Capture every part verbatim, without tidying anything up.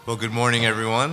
Well, good morning, everyone.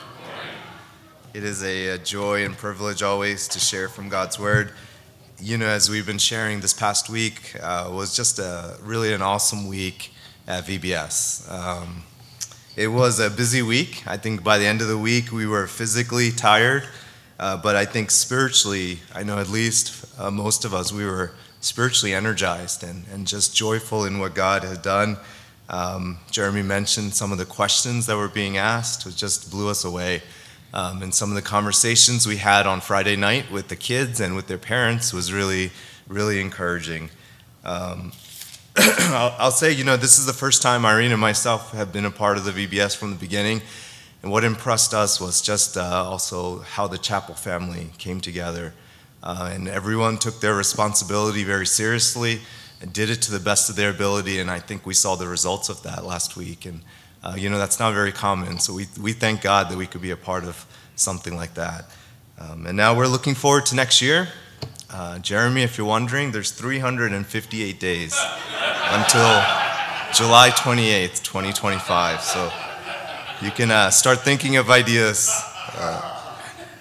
It is a, a joy and privilege always to share from God's Word. You know, as we've been sharing this past week, uh, was just a really an awesome week at V B S. Um, it was a busy week. I think by the end of the week, we were physically tired, uh, but I think spiritually, I know at least uh, most of us, we were spiritually energized and, and just joyful in what God had done. Um, Jeremy mentioned some of the questions that were being asked. It just blew us away. Um, and some of the conversations we had on Friday night with the kids and with their parents was really, really encouraging. Um, I'll, I'll say, you know, this is the first time Irene and myself have been a part of the V B S from the beginning. And what impressed us was just uh, also how the chapel family came together. Uh, and everyone took their responsibility very seriously and did it to the best of their ability, and I think we saw the results of that last week. And uh, you know, that's not very common, so we we thank God that we could be a part of something like that. Um, and now we're looking forward to next year. Uh, Jeremy, if you're wondering, there's three hundred fifty-eight days until July twenty-eighth, twenty twenty-five, so you can uh, start thinking of ideas. Uh,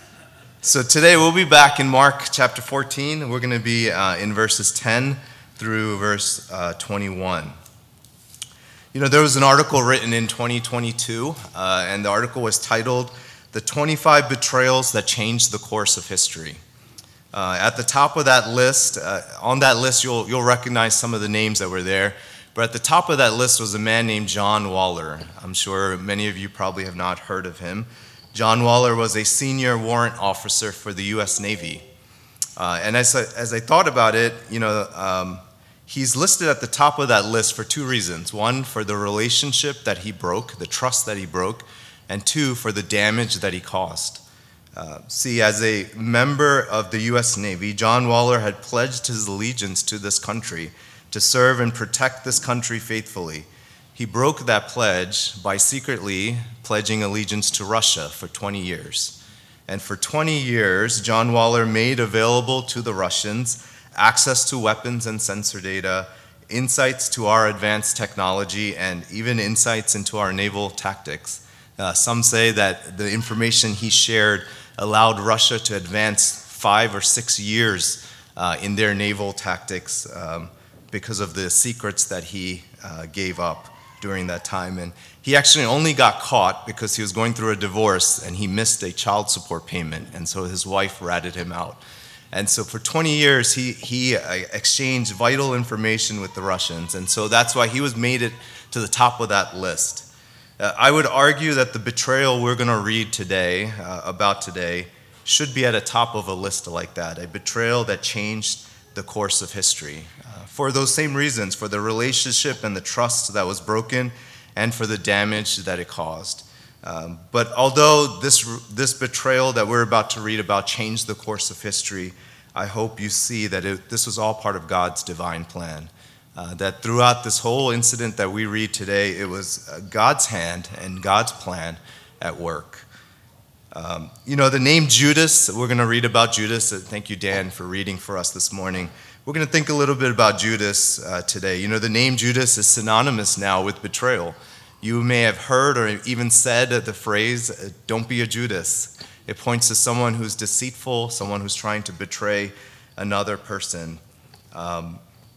so today we'll be back in Mark chapter fourteen. We're going to be uh, in verses ten through verse uh, twenty-one. You know, there was an article written in twenty twenty-two, uh, and the article was titled, "The twenty-five Betrayals That Changed the Course of History." Uh, at the top of that list, uh, on that list, you'll, you'll recognize some of the names that were there, but at the top of that list was a man named John Waller. I'm sure many of you probably have not heard of him. John Waller was a senior warrant officer for the U S Navy. Uh, and as I, as I thought about it, you know, um, he's listed at the top of that list for two reasons. One, for the relationship that he broke, the trust that he broke, and two, for the damage that he caused. Uh, see, as a member of the U S Navy, John Waller had pledged his allegiance to this country to serve and protect this country faithfully. He broke that pledge by secretly pledging allegiance to Russia for twenty years. And for twenty years, John Waller made available to the Russians access to weapons and sensor data, insights to our advanced technology, and even insights into our naval tactics. Uh, some say that the information he shared allowed Russia to advance five or six years uh, in their naval tactics um, because of the secrets that he uh, gave up during that time. And he actually only got caught because he was going through a divorce and he missed a child support payment, and so his wife ratted him out. And so for twenty years, he, he exchanged vital information with the Russians, and so that's why he was made it to the top of that list. Uh, I would argue that the betrayal we're going to read today, uh, about today, should be at the top of a list like that, a betrayal that changed the course of history. Uh, for those same reasons, for the relationship and the trust that was broken, and for the damage that it caused. Um, but although this this betrayal that we're about to read about changed the course of history, I hope you see that it, this was all part of God's divine plan. Uh, that throughout this whole incident that we read today, it was God's hand and God's plan at work. Um, you know, the name Judas, we're going to read about Judas. Thank you, Dan, for reading for us this morning. We're going to think a little bit about Judas uh, today. You know, the name Judas is synonymous now with betrayal. You may have heard or even said the phrase, "Don't be a Judas." It points to someone who's deceitful, someone who's trying to betray another person. Um,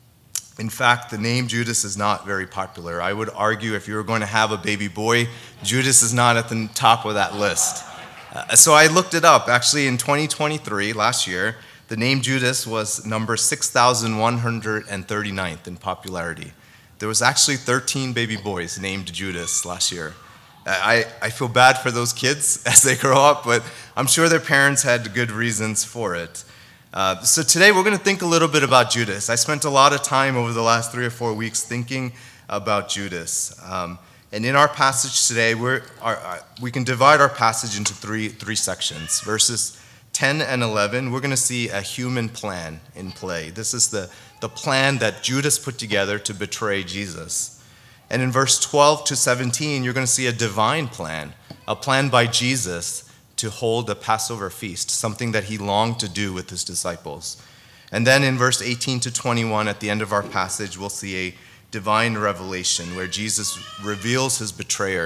in fact, the name Judas is not very popular. I would argue if you were going to have a baby boy, Judas is not at the top of that list. Uh, so I looked it up. Actually, in twenty twenty-three, last year, the name Judas was number six thousand one hundred thirty-ninth in popularity. There was actually thirteen baby boys named Judas last year. I, I feel bad for those kids as they grow up, but I'm sure their parents had good reasons for it. Uh, so today we're going to think a little bit about Judas. I spent a lot of time over the last three or four weeks thinking about Judas. Um, and in our passage today, we're, our, our, we can divide our passage into three, three sections. Verses ten and eleven, we're going to see a human plan in play. This is the, the plan that Judas put together to betray Jesus. And in verse twelve to seventeen, you're going to see a divine plan, a plan by Jesus to hold a Passover feast, something that he longed to do with his disciples. And then in verse eighteen to twenty-one, at the end of our passage, we'll see a divine revelation where Jesus reveals his betrayer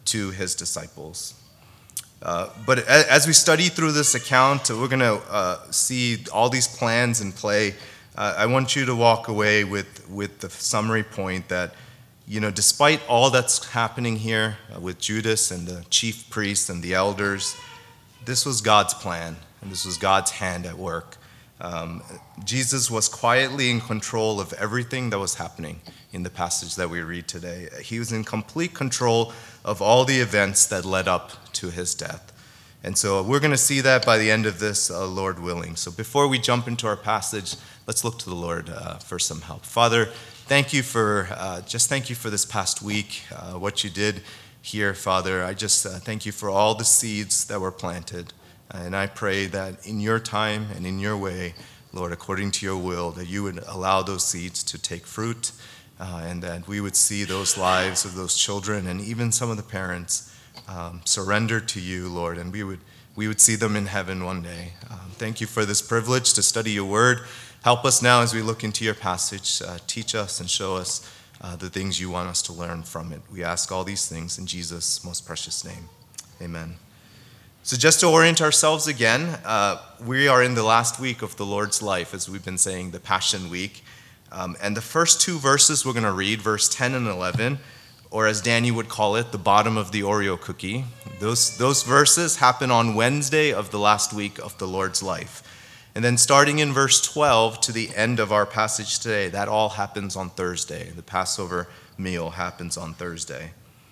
to his disciples. Uh, but as we study through this account, we're going to uh, see all these plans in play. Uh, I want you to walk away with, with the summary point that, you know, despite all that's happening here uh, with Judas and the chief priests and the elders, this was God's plan, and this was God's hand at work. Um, Jesus was quietly in control of everything that was happening in the passage that we read today. He was in complete control of all the events that led up to his death. And so we're going to see that by the end of this, uh, Lord willing. So before we jump into our passage, let's look to the Lord uh, for some help. Father, thank you for, uh, just thank you for this past week, uh, what you did here, Father. I just uh, thank you for all the seeds that were planted. And I pray that in your time and in your way, Lord, according to your will, that you would allow those seeds to take fruit, uh, and that we would see those lives of those children and even some of the parents um, surrender to you, Lord, and we would we would see them in heaven one day. Um, thank you for this privilege to study your word. Help us now as we look into your passage. Uh, teach us and show us uh, the things you want us to learn from it. We ask all these things in Jesus' most precious name. Amen. So just to orient ourselves again, uh, we are in the last week of the Lord's life, as we've been saying, the Passion Week. Um, and the first two verses we're going to read, verse ten and eleven, or as Danny would call it, the bottom of the Oreo cookie. Those, those verses happen on Wednesday of the last week of the Lord's life. And then starting in verse twelve to the end of our passage today, that all happens on Thursday. The Passover meal happens on Thursday.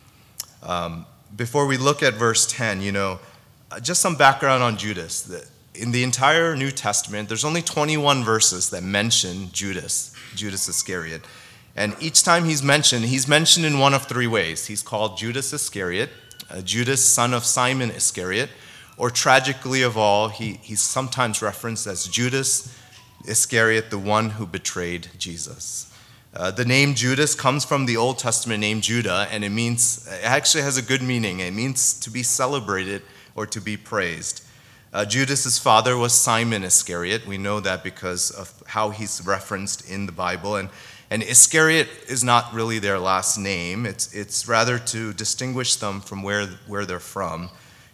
Um, before we look at verse ten, you know, just some background on Judas. In the entire New Testament, there's only twenty-one verses that mention Judas, Judas Iscariot. And each time he's mentioned, he's mentioned in one of three ways. He's called Judas Iscariot, uh, Judas, son of Simon Iscariot, or tragically of all, he, he's sometimes referenced as Judas Iscariot, the one who betrayed Jesus. Uh, the name Judas comes from the Old Testament name Judah, and it means, it actually has a good meaning. It means to be celebrated or to be praised. Uh, Judas's father was Simon Iscariot. We know that because of how he's referenced in the Bible. And, and Iscariot is not really their last name. It's, it's rather to distinguish them from where, where they're from.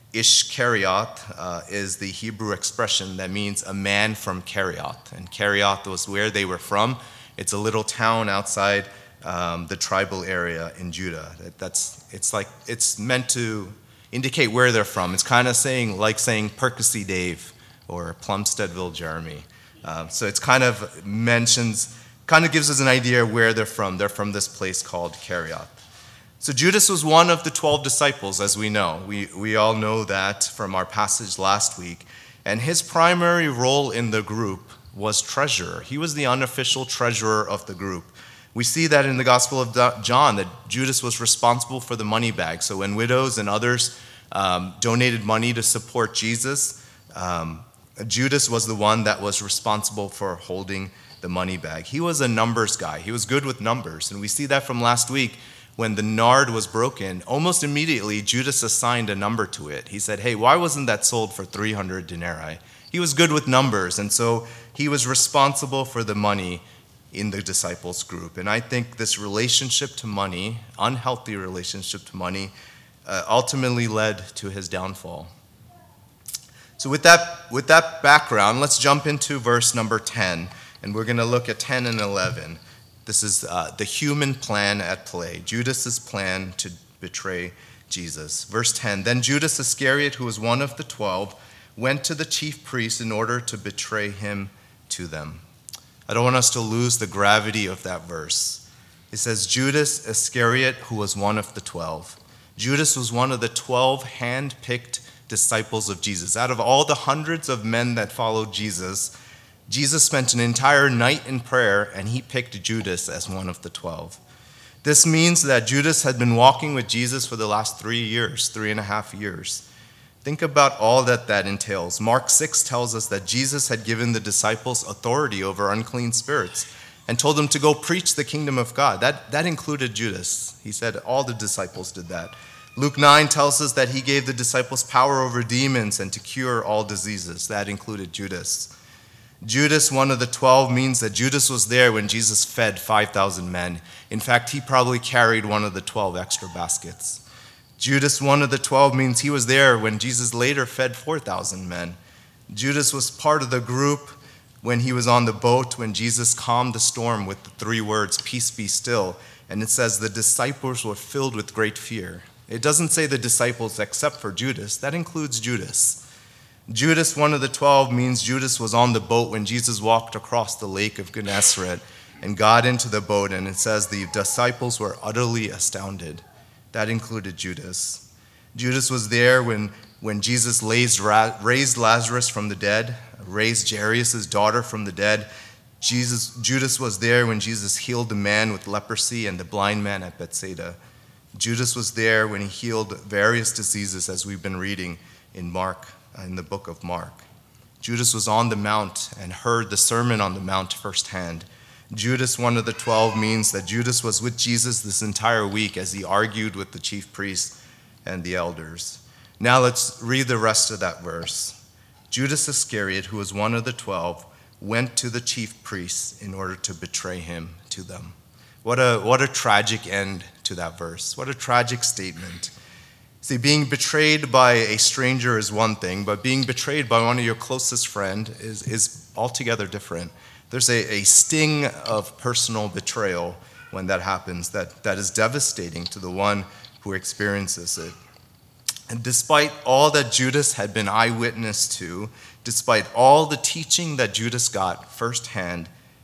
Ishkariot uh, is the Hebrew expression that means a man from Kerioth. And Kerioth was where they were from. It's a little town outside um, the tribal area in Judah. That, that's, it's like, it's meant to indicate where they're from. It's kind of saying, like saying Percy Dave or Plumsteadville Jeremy. Uh, so it's kind of mentions, kind of gives us an idea where they're from. They're from this place called Kerioth. So Judas was one of the twelve disciples, as we know. We, we all know that from our passage last week. And his primary role in the group was treasurer. He was the unofficial treasurer of the group. We see that in the Gospel of John, that Judas was responsible for the money bag. So when widows and others um, donated money to support Jesus, um, Judas was the one that was responsible for holding the money bag. He was a numbers guy. He was good with numbers. And we see that from last week when the nard was broken. Almost immediately, Judas assigned a number to it. He said, hey, why wasn't that sold for three hundred denarii? He was good with numbers, and so he was responsible for the money in the disciples group. And I think this relationship to money, unhealthy relationship to money, uh, ultimately led to his downfall. So with that, with that background, let's jump into verse number ten, and we're going to look at ten and eleven. This is uh, the human plan at play, Judas's plan to betray Jesus. Verse ten, then Judas Iscariot, who was one of the twelve, went to the chief priests in order to betray him to them. I don't want us to lose the gravity of that verse. It says Judas Iscariot, who was one of the twelve. Judas was one of the twelve hand-picked disciples of Jesus. Out of all the hundreds of men that followed Jesus, Jesus spent an entire night in prayer, and he picked Judas as one of the twelve. This means that Judas had been walking with Jesus for the last three years, three and a half years. Think about all that that entails. Mark six tells us that Jesus had given the disciples authority over unclean spirits and told them to go preach the kingdom of God. That, that included Judas. He said all the disciples did that. Luke nine tells us that he gave the disciples power over demons and to cure all diseases. That included Judas. Judas, one of the twelve, means that Judas was there when Jesus fed five thousand men. In fact, he probably carried one of the twelve extra baskets. Judas, one of the twelve, means he was there when Jesus later fed four thousand men. Judas was part of the group when he was on the boat when Jesus calmed the storm with the three words, "Peace, be still." And it says the disciples were filled with great fear. It doesn't say the disciples except for Judas. That includes Judas. Judas, one of the twelve, means Judas was on the boat when Jesus walked across the lake of Gennesaret and got into the boat. And it says the disciples were utterly astounded. That included Judas. Judas was there when, when Jesus raised, raised Lazarus from the dead, raised Jairus' daughter from the dead. Jesus, Judas was there when Jesus healed the man with leprosy and the blind man at Bethsaida. Judas was there when he healed various diseases, as we've been reading in Mark, in the book of Mark. Judas was on the mount and heard the Sermon on the Mount firsthand. Judas, one of the twelve, means that Judas was with Jesus this entire week as he argued with the chief priests and the elders. Now let's read the rest of that verse. Judas Iscariot, who was one of the twelve, went to the chief priests in order to betray him to them. What a, what a tragic end to that verse. What a tragic statement. See, being betrayed by a stranger is one thing, but being betrayed by one of your closest friend is, is altogether different. There's a, a sting of personal betrayal when that happens that, that is devastating to the one who experiences it. And despite all that Judas had been eyewitness to, despite all the teaching that Judas got firsthand,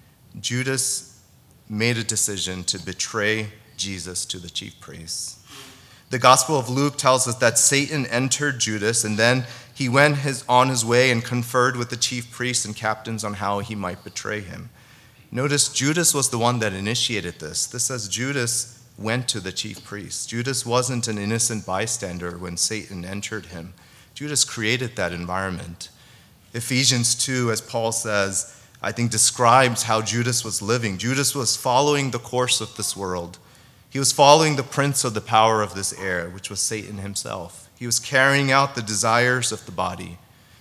Judas made a decision to betray Jesus to the chief priests. The Gospel of Luke tells us that Satan entered Judas, and then he went his, on his way and conferred with the chief priests and captains on how he might betray him. Notice Judas was the one that initiated this. This says Judas went to the chief priests. Judas wasn't an innocent bystander when Satan entered him. Judas created that environment. Ephesians two, as Paul says, I think describes how Judas was living. Judas was following the course of this world. He was following the prince of the power of this air, which was Satan himself. He was carrying out the desires of the body.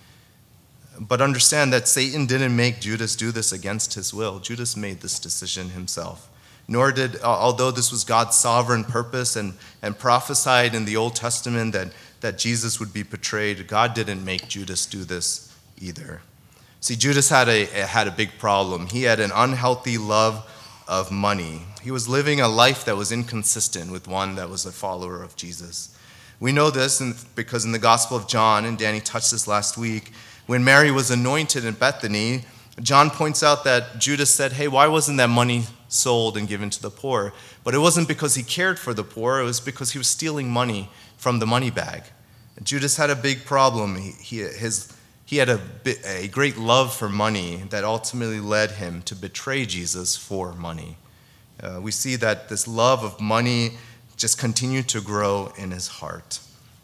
But understand that Satan didn't make Judas do this against his will. Judas made this decision himself. Nor did, although this was God's sovereign purpose and, and prophesied in the Old Testament that, that Jesus would be betrayed, God didn't make Judas do this either. See, Judas had a, had a big problem. He had an unhealthy love of money. He was living a life that was inconsistent with one that was a follower of Jesus. We know this because in the Gospel of John, and Danny touched this last week, when Mary was anointed in Bethany, John points out that Judas said, hey, why wasn't that money sold and given to the poor? But it wasn't because he cared for the poor, it was because he was stealing money from the money bag. And Judas had a big problem. He, he, his, he had a, a great love for money that ultimately led him to betray Jesus for money. Uh, we see that this love of money just continued to grow in his heart.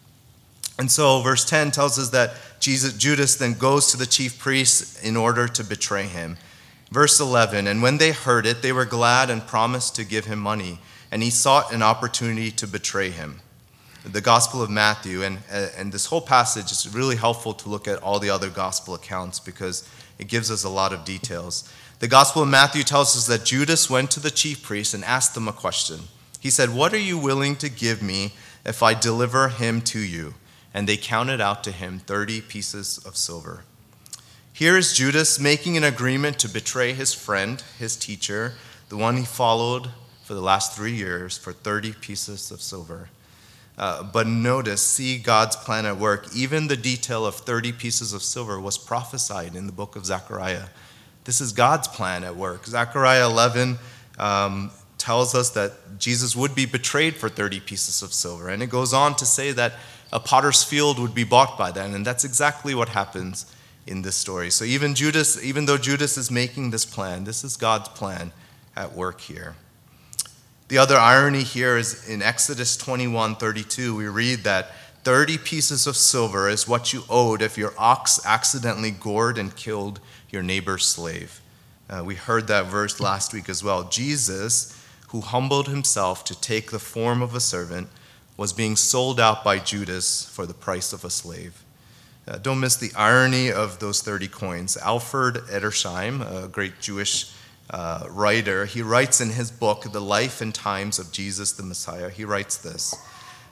And so verse ten tells us that Jesus, Judas then goes to the chief priests in order to betray him. Verse eleven, and when they heard it, they were glad and promised to give him money, and he sought an opportunity to betray him. The Gospel of Matthew, and, and this whole passage is really helpful to look at all the other gospel accounts because it gives us a lot of details. The Gospel of Matthew tells us that Judas went to the chief priests and asked them a question. He said, what are you willing to give me if I deliver him to you? And they counted out to him thirty pieces of silver. Here is Judas making an agreement to betray his friend, his teacher, the one he followed for the last three years, for thirty pieces of silver. Uh, but notice, see God's plan at work. Even the detail of thirty pieces of silver was prophesied in the book of Zechariah. This is God's plan at work. Zechariah eleven um, tells us that Jesus would be betrayed for thirty pieces of silver. And it goes on to say that a potter's field would be bought by then. And that's exactly what happens in this story. So even Judas, even though Judas is making this plan, this is God's plan at work here. The other irony here is in Exodus twenty-one thirty-two, we read that thirty pieces of silver is what you owed if your ox accidentally gored and killed your neighbor's slave. Uh, we heard that verse last week as well. Jesus, who humbled himself to take the form of a servant, was being sold out by Judas for the price of a slave. Uh, don't miss the irony of those thirty coins. Alfred Edersheim, a great Jewish uh, writer, he writes in his book, The Life and Times of Jesus the Messiah, he writes this: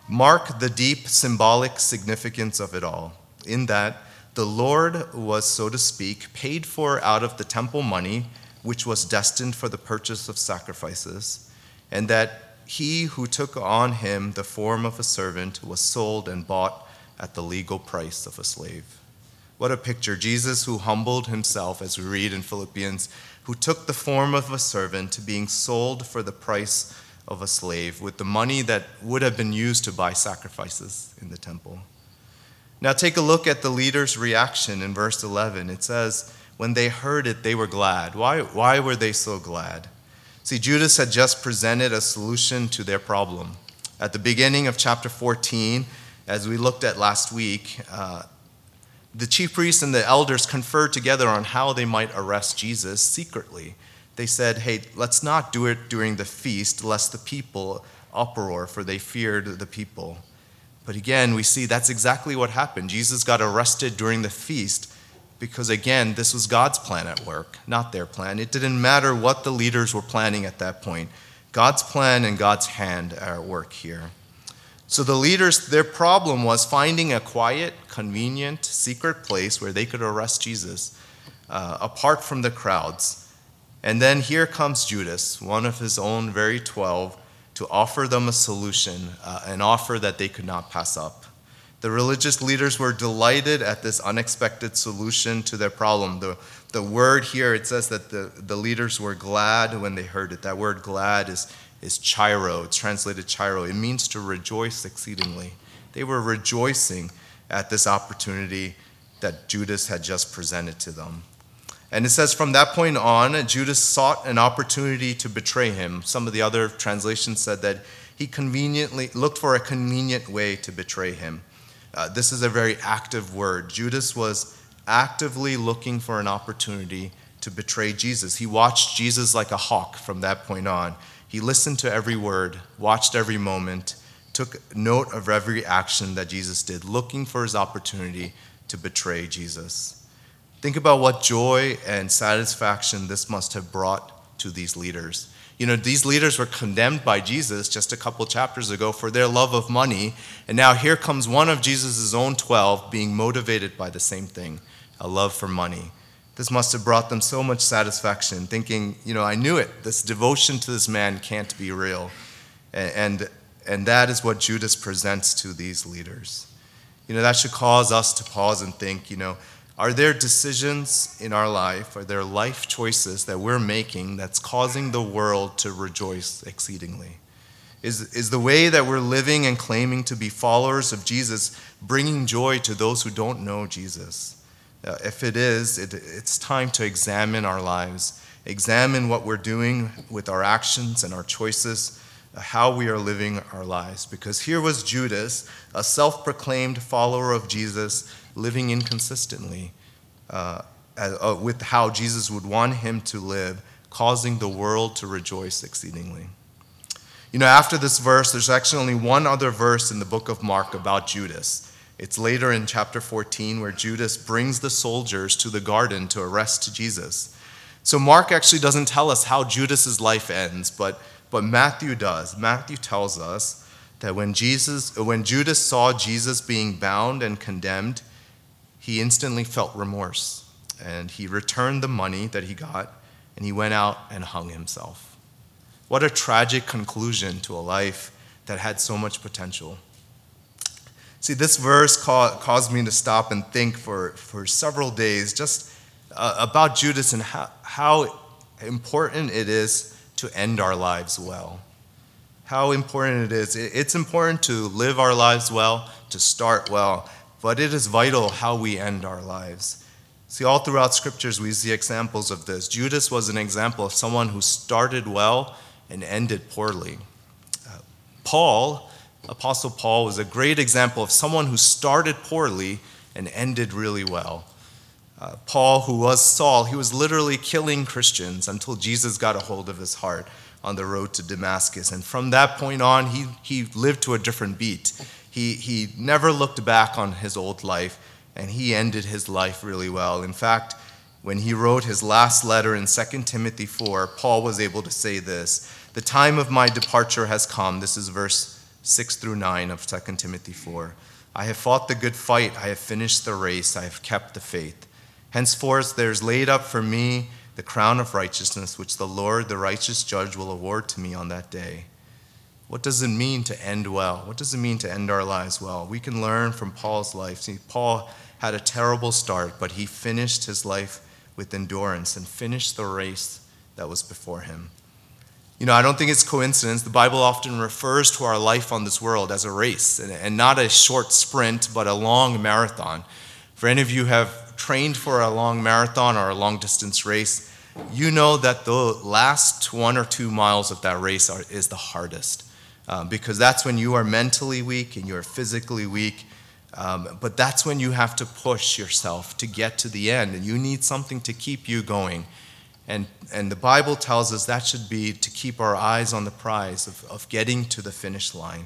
mark the deep symbolic significance of it all, in that the Lord was, so to speak, paid for out of the temple money, which was destined for the purchase of sacrifices, and that he who took on him the form of a servant was sold and bought at the legal price of a slave. What a picture. Jesus, who humbled himself, as we read in Philippians, who took the form of a servant, being sold for the price of a slave, with the money that would have been used to buy sacrifices in the temple. Now take a look at the leaders' reaction in verse eleven. It says, when they heard it, they were glad. Why, why were they so glad? See, Judas had just presented a solution to their problem. At the beginning of chapter fourteen, as we looked at last week, uh, the chief priests and the elders conferred together on how they might arrest Jesus secretly. They said, hey, let's not do it during the feast, lest the people uproar, for they feared the people. But again, we see that's exactly what happened. Jesus got arrested during the feast because, again, this was God's plan at work, not their plan. It didn't matter what the leaders were planning at that point. God's plan and God's hand are at work here. So the leaders, their problem was finding a quiet, convenient, secret place where they could arrest Jesus, uh, apart from the crowds. And then here comes Judas, one of his own very twelve, to offer them a solution, uh, an offer that they could not pass up. The religious leaders were delighted at this unexpected solution to their problem. The, the word here, it says that the, the leaders were glad when they heard it. That word glad is is chiro. It's translated chiro. It means to rejoice exceedingly. They were rejoicing at this opportunity that Judas had just presented to them. And it says from that point on, Judas sought an opportunity to betray him. Some of the other translations said that he conveniently looked for a convenient way to betray him. Uh, this is a very active word. Judas was actively looking for an opportunity to betray Jesus. He watched Jesus like a hawk from that point on. He listened to every word, watched every moment, took note of every action that Jesus did, looking for his opportunity to betray Jesus. Think about what joy and satisfaction this must have brought to these leaders. You know, these leaders were condemned by Jesus just a couple chapters ago for their love of money, and now here comes one of Jesus' own twelve being motivated by the same thing, a love for money. This must have brought them so much satisfaction, thinking, you know, I knew it. This devotion to this man can't be real. And, and that is what Judas presents to these leaders. You know, that should cause us to pause and think, you know, are there decisions in our life, are there life choices that we're making that's causing the world to rejoice exceedingly? Is, is the way that we're living and claiming to be followers of Jesus bringing joy to those who don't know Jesus? Uh, if it is, it, it's time to examine our lives, examine what we're doing with our actions and our choices, uh, how we are living our lives. Because here was Judas, a self-proclaimed follower of Jesus, living inconsistently uh, uh, with how Jesus would want him to live, causing the world to rejoice exceedingly. You know, after this verse, there's actually only one other verse in the book of Mark about Judas. It's later in chapter fourteen where Judas brings the soldiers to the garden to arrest Jesus. So Mark actually doesn't tell us how Judas's life ends, but, but Matthew does. Matthew tells us that when Jesus, when Judas saw Jesus being bound and condemned, he instantly felt remorse, and he returned the money that he got, and he went out and hung himself. What a tragic conclusion to a life that had so much potential. See, this verse caused me to stop and think for, for several days just uh, about Judas and how, how important it is to end our lives well. How important it is. It's important to live our lives well, to start well, but it is vital how we end our lives. See, all throughout scriptures we see examples of this. Judas was an example of someone who started well and ended poorly. Uh, Paul Apostle Paul was a great example of someone who started poorly and ended really well. Uh, Paul, who was Saul, he was literally killing Christians until Jesus got a hold of his heart on the road to Damascus. And from that point on, he, he lived to a different beat. He, he never looked back on his old life, and he ended his life really well. In fact, when he wrote his last letter in Second Timothy four, Paul was able to say this, "The time of my departure has come," this is verse six through nine of Second Timothy four. I have fought the good fight, I have finished the race, I have kept the faith. Henceforth there is laid up for me the crown of righteousness, which the Lord, the righteous judge, will award to me on that day. What does it mean to end well? What does it mean to end our lives well? We can learn from Paul's life. See, Paul had a terrible start, but he finished his life with endurance and finished the race that was before him. You know, I don't think it's coincidence. The Bible often refers to our life on this world as a race, and not a short sprint, but a long marathon. For any of you who have trained for a long marathon or a long distance race, you know that the last one or two miles of that race are, is the hardest. Um, because that's when you are mentally weak and you're physically weak. Um, but that's when you have to push yourself to get to the end, and you need something to keep you going. And, and the Bible tells us that should be to keep our eyes on the prize of, of getting to the finish line.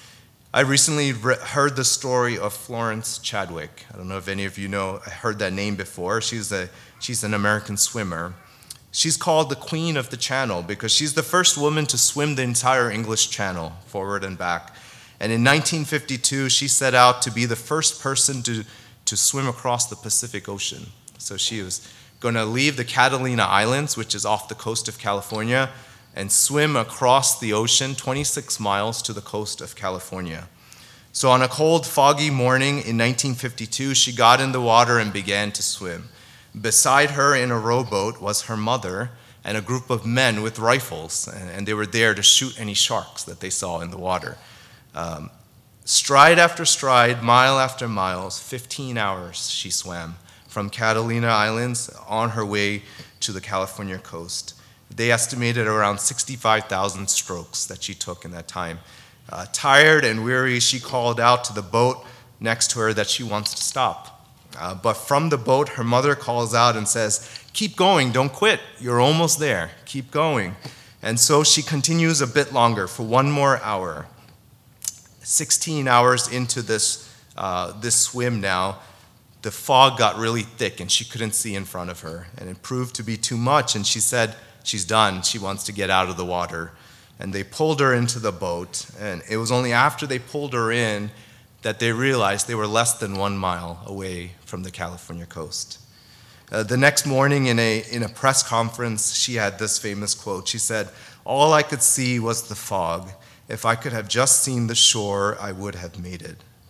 I recently re- heard the story of Florence Chadwick. I don't know if any of you know, I heard that name before. She's, a, she's an American swimmer. She's called the Queen of the Channel because she's the first woman to swim the entire English Channel, forward and back. And in nineteen fifty-two, she set out to be the first person to, to swim across the Pacific Ocean. So she was going to leave the Catalina Islands, which is off the coast of California, and swim across the ocean twenty-six miles to the coast of California. So on a cold, foggy morning in nineteen fifty-two, she got in the water and began to swim. Beside her in a rowboat was her mother and a group of men with rifles, and they were there to shoot any sharks that they saw in the water. Um, stride after stride, mile after mile, fifteen hours she swam from Catalina Islands on her way to the California coast. They estimated around sixty-five thousand strokes that she took in that time. Uh, tired and weary, she called out to the boat next to her that she wants to stop. Uh, but from the boat, her mother calls out and says, "Keep going, don't quit. You're almost there. Keep going." And so she continues a bit longer for one more hour. sixteen hours into this, uh, this swim now, the fog got really thick and she couldn't see in front of her. And it proved to be too much, and she said she's done. She wants to get out of the water. And they pulled her into the boat, and it was only after they pulled her in that they realized they were less than one mile away from the California coast. Uh, the next morning in a, in a press conference, she had this famous quote. She said, "All I could see was the fog. If I could have just seen the shore, I would have made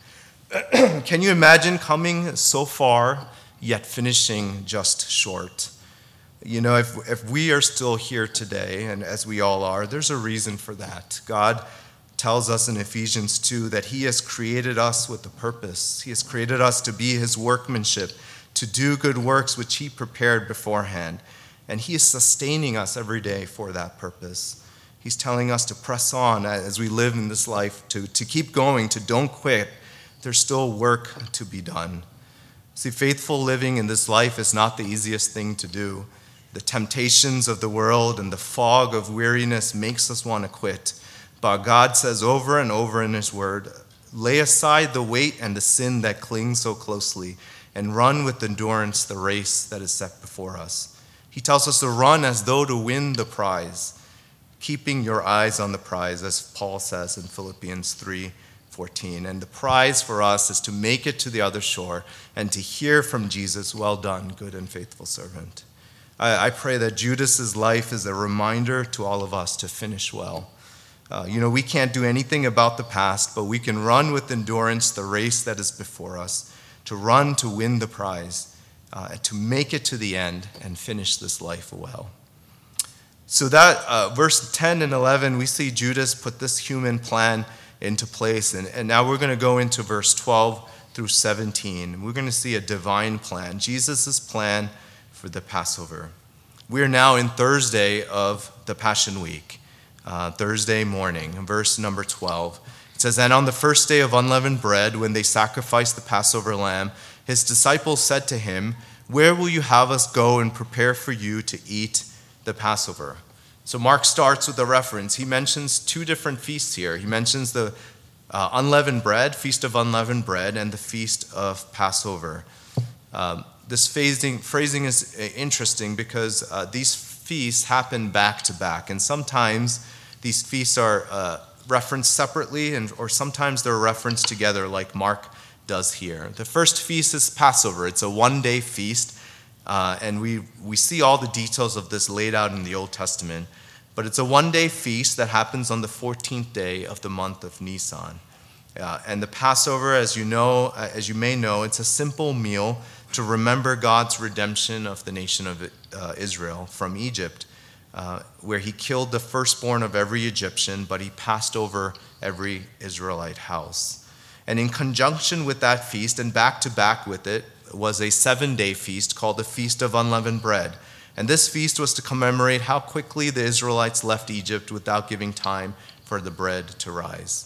it." Can you imagine coming so far, yet finishing just short? You know, if, if we are still here today, and as we all are, there's a reason for that. God tells us in Ephesians two that he has created us with a purpose. He has created us to be his workmanship, to do good works which he prepared beforehand. And he is sustaining us every day for that purpose. He's telling us to press on as we live in this life, to, to keep going, to don't quit. There's still work to be done. See, faithful living in this life is not the easiest thing to do. The temptations of the world and the fog of weariness makes us want to quit. But God says over and over in his word, lay aside the weight and the sin that clings so closely and run with endurance the race that is set before us. He tells us to run as though to win the prize, keeping your eyes on the prize, as Paul says in Philippians three fourteen. And the prize for us is to make it to the other shore and to hear from Jesus, "Well done, good and faithful servant." I, I pray that Judas's life is a reminder to all of us to finish well. Uh, you know, we can't do anything about the past, but we can run with endurance the race that is before us, to run to win the prize, uh, to make it to the end and finish this life well. So that uh, verse ten and eleven, we see Judas put this human plan into place. And, and now we're going to go into verse twelve through seventeen. We're going to see a divine plan, Jesus' plan for the Passover. We are now in Thursday of the Passion Week. Uh, Thursday morning, verse number twelve. It says, "And on the first day of unleavened bread, when they sacrificed the Passover lamb, his disciples said to him, 'Where will you have us go and prepare for you to eat the Passover?'" So Mark starts with a reference. He mentions two different feasts here. He mentions the uh, unleavened bread, Feast of Unleavened Bread, and the Feast of Passover. Um, this phrasing, phrasing is interesting because uh, these feasts happen back to back, and sometimes these feasts are uh, referenced separately, and or sometimes they're referenced together like Mark does here. The first feast is Passover. It's a one-day feast, uh, and we, we see all the details of this laid out in the Old Testament. But it's a one-day feast that happens on the fourteenth day of the month of Nisan. Uh, and the Passover, as you know, as you may know, it's a simple meal to remember God's redemption of the nation of uh, Israel from Egypt, uh, where he killed the firstborn of every Egyptian, but he passed over every Israelite house. And in conjunction with that feast, and back to back with it, was a seven-day feast called the Feast of Unleavened Bread. And this feast was to commemorate how quickly the Israelites left Egypt without giving time for the bread to rise.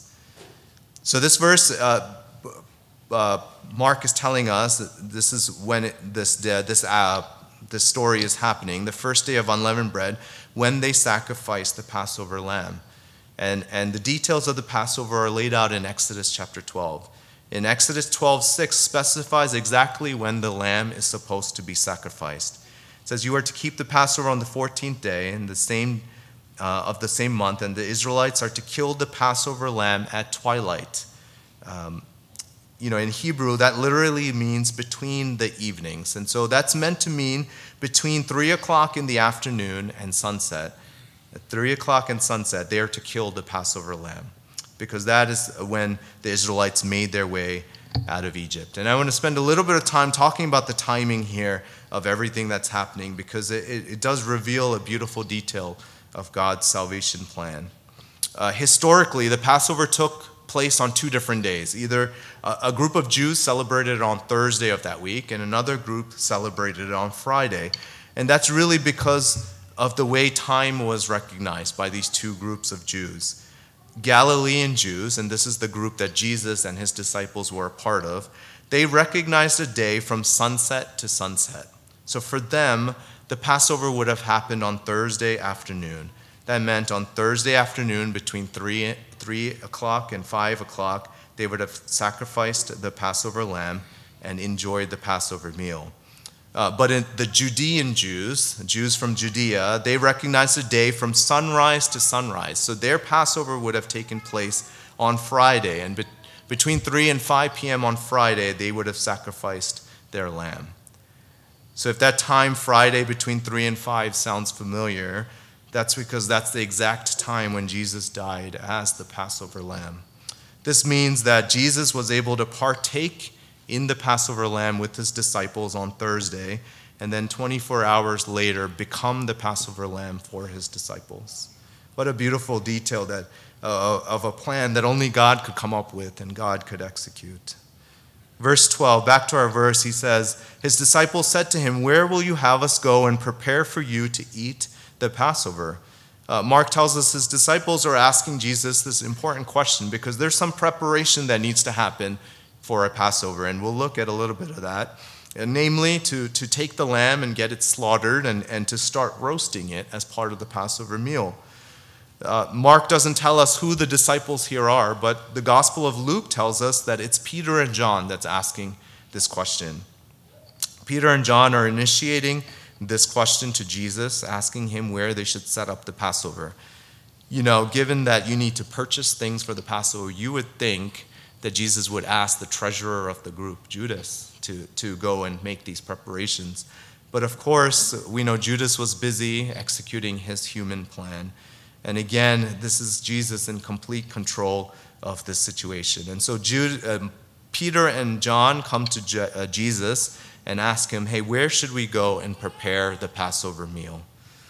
So this verse, uh, uh, Mark is telling us that this is when it, this uh, this uh, this story is happening, the first day of unleavened bread, when they sacrificed the Passover lamb. And, and the details of the Passover are laid out in Exodus chapter twelve. In Exodus twelve six specifies exactly when the lamb is supposed to be sacrificed. It says, "You are to keep the Passover on the fourteenth day in the same Uh, of the same month, and the Israelites are to kill the Passover lamb at twilight." Um, you know, in Hebrew, that literally means between the evenings. And so that's meant to mean between three o'clock in the afternoon and sunset. At three o'clock and sunset, they are to kill the Passover lamb, because that is when the Israelites made their way out of Egypt. And I want to spend a little bit of time talking about the timing here of everything that's happening, because it, it, it does reveal a beautiful detail of God's salvation plan. Uh, historically, the Passover took place on two different days. Either a, a group of Jews celebrated it on Thursday of that week, and another group celebrated it on Friday. And that's really because of the way time was recognized by these two groups of Jews. Galilean Jews, and this is the group that Jesus and his disciples were a part of, they recognized a day from sunset to sunset. So for them, the Passover would have happened on Thursday afternoon. That meant on Thursday afternoon between three, three o'clock and five o'clock, they would have sacrificed the Passover lamb and enjoyed the Passover meal. Uh, but in the Judean Jews, Jews from Judea, they recognized a day from sunrise to sunrise. So their Passover would have taken place on Friday. And be- between three and five p.m. on Friday, they would have sacrificed their lamb. So if that time, Friday between three and five, sounds familiar, that's because that's the exact time when Jesus died as the Passover lamb. This means that Jesus was able to partake in the Passover lamb with his disciples on Thursday, and then twenty-four hours later become the Passover lamb for his disciples. What a beautiful detail that uh, of a plan that only God could come up with and God could execute. Verse twelve, back to our verse, he says, his disciples said to him, "Where will you have us go and prepare for you to eat the Passover?" Uh, Mark tells us his disciples are asking Jesus this important question because there's some preparation that needs to happen for a Passover, and we'll look at a little bit of that. And namely, to, to take the lamb and get it slaughtered and, and to start roasting it as part of the Passover meal. Uh, Mark doesn't tell us who the disciples here are, but the Gospel of Luke tells us that it's Peter and John that's asking this question. Peter and John are initiating this question to Jesus, asking him where they should set up the Passover. You know, given that you need to purchase things for the Passover, you would think that Jesus would ask the treasurer of the group, Judas, to, to go and make these preparations. But of course, we know Judas was busy executing his human plan. And again, this is Jesus in complete control of this situation. And so Jude, um, Peter and John come to Je- uh, Jesus and ask him, hey, where should we go and prepare the Passover meal?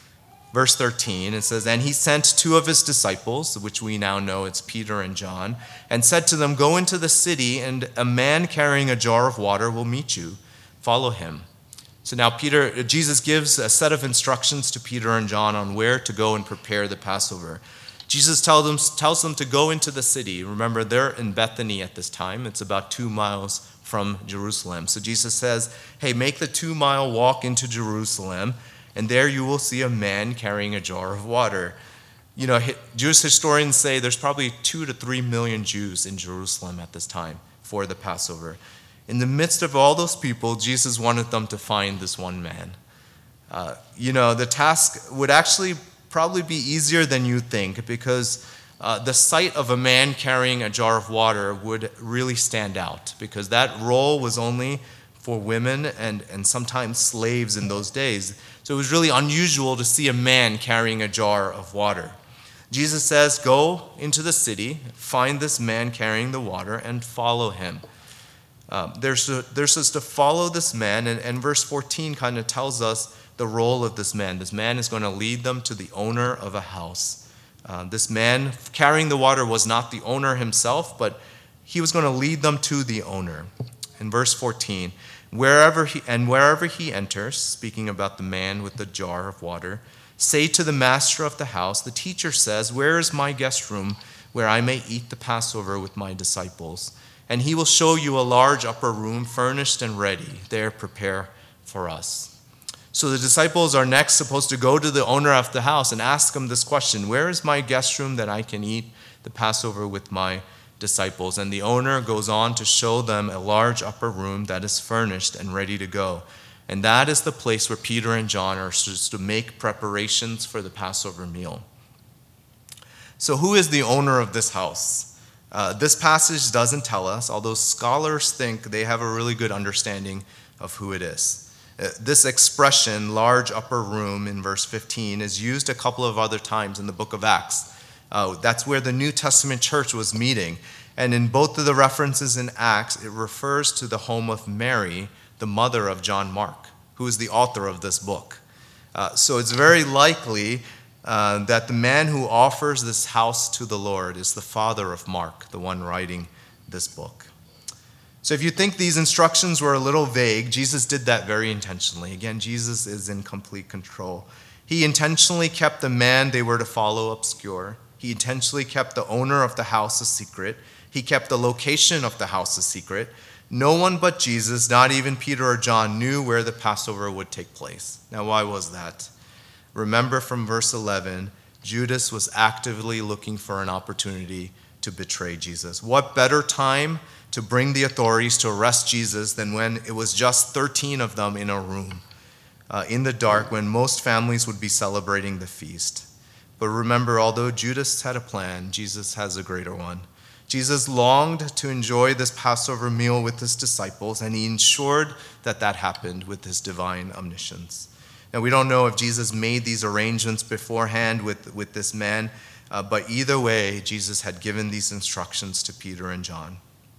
Verse thirteen, it says, and he sent two of his disciples, which we now know it's Peter and John, and said to them, go into the city, and a man carrying a jar of water will meet you. Follow him. So now Peter, Jesus gives a set of instructions to Peter and John on where to go and prepare the Passover. Jesus tells them, tells them to go into the city. Remember, they're in Bethany at this time. It's about two miles from Jerusalem. So Jesus says, hey, make the two-mile walk into Jerusalem, and there you will see a man carrying a jar of water. You know, Jewish historians say there's probably two to three million Jews in Jerusalem at this time for the Passover. In the midst of all those people, Jesus wanted them to find this one man. Uh, you know, the task would actually probably be easier than you think, because uh, the sight of a man carrying a jar of water would really stand out, because that role was only for women and, and sometimes slaves in those days. So it was really unusual to see a man carrying a jar of water. Jesus says, go into the city, find this man carrying the water, and follow him. Um, they're, they're supposed to follow this man, and, and verse fourteen kind of tells us the role of this man. This man is going to lead them to the owner of a house. Uh, this man carrying the water was not the owner himself, but he was going to lead them to the owner. In verse fourteen, wherever he, and wherever he enters, speaking about the man with the jar of water, say to the master of the house, the teacher says, where is my guest room where I may eat the Passover with my disciples? And he will show you a large upper room furnished and ready. There prepare for us. So the disciples are next supposed to go to the owner of the house and ask him this question, where is my guest room that I can eat the Passover with my disciples? And the owner goes on to show them a large upper room that is furnished and ready to go. And that is the place where Peter and John are supposed to make preparations for the Passover meal. So who is the owner of this house? Uh, this passage doesn't tell us, although scholars think they have a really good understanding of who it is. Uh, this expression, large upper room, in verse fifteen, is used a couple of other times in the book of Acts. Uh, that's where the New Testament church was meeting. And in both of the references in Acts, it refers to the home of Mary, the mother of John Mark, who is the author of this book. Uh, so it's very likely uh, that the man who offers this house to the Lord is the father of Mark, the one writing this book. So if you think these instructions were a little vague, Jesus did that very intentionally. Again, Jesus is in complete control. He intentionally kept the man they were to follow obscure. He intentionally kept the owner of the house a secret. He kept the location of the house a secret. No one but Jesus, not even Peter or John, knew where the Passover would take place. Now, why was that? Remember from verse eleven, Judas was actively looking for an opportunity to betray Jesus. What better time to bring the authorities to arrest Jesus than when it was just thirteen of them in a room, uh, in the dark, when most families would be celebrating the feast. But remember, although Judas had a plan, Jesus has a greater one. Jesus longed to enjoy this Passover meal with his disciples, and he ensured that that happened with his divine omniscience. Now, we don't know if Jesus made these arrangements beforehand with, with this man, uh, but either way, Jesus had given these instructions to Peter and John.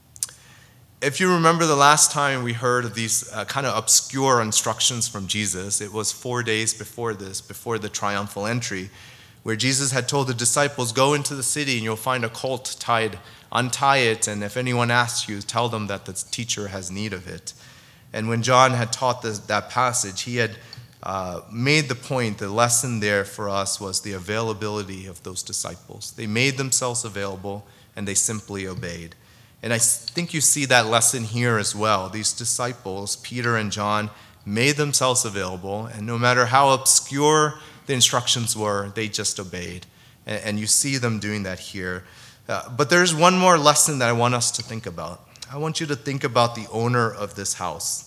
If you remember the last time we heard of these uh, kind of obscure instructions from Jesus, it was four days before this, before the triumphal entry, where Jesus had told the disciples, go into the city and you'll find a colt tied, untie it, and if anyone asks you, tell them that the teacher has need of it. And when John had taught this, that passage, he had uh, made the point, the lesson there for us was the availability of those disciples. They made themselves available and they simply obeyed. And I think you see that lesson here as well. These disciples, Peter and John, made themselves available, and no matter how obscure the instructions were, they just obeyed. And, and you see them doing that here. Uh, but there's one more lesson that I want us to think about. I want you to think about the owner of this house.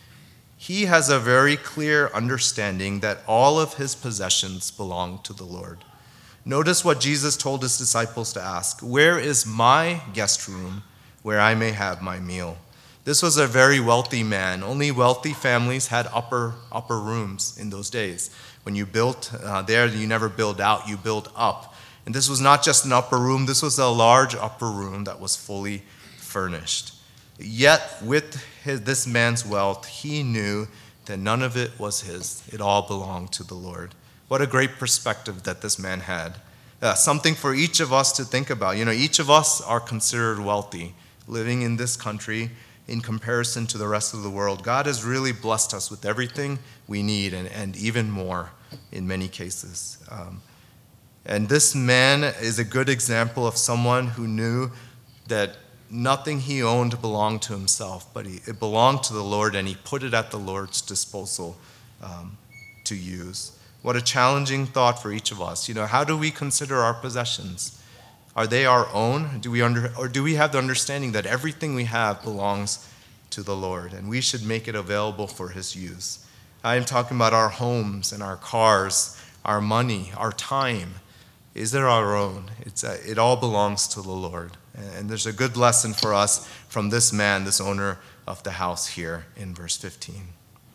He has a very clear understanding that all of his possessions belong to the Lord. Notice what Jesus told his disciples to ask, where is my guest room where I may have my meal? This was a very wealthy man. Only wealthy families had upper upper rooms in those days. When you built uh, there, you never build out, you build up. And this was not just an upper room, this was a large upper room that was fully furnished. Yet with his, this man's wealth, he knew that none of it was his. It all belonged to the Lord. What a great perspective that this man had. Uh, something for each of us to think about. You know, each of us are considered wealthy, living in this country in comparison to the rest of the world. God has really blessed us with everything we need, and, and even more in many cases. Um, and this man is a good example of someone who knew that nothing he owned belonged to himself, but he, it belonged to the Lord, and he put it at the Lord's disposal um, to use. What a challenging thought for each of us. You know, how do we consider our possessions? Are they our own? Do we under, or do we have the understanding that everything we have belongs to the Lord, and we should make it available for his use? I am talking about our homes and our cars, our money, our time. isn't our own. It's uh, it all belongs to the Lord. And there's a good lesson for us from this man, this owner of the house here in verse fifteen.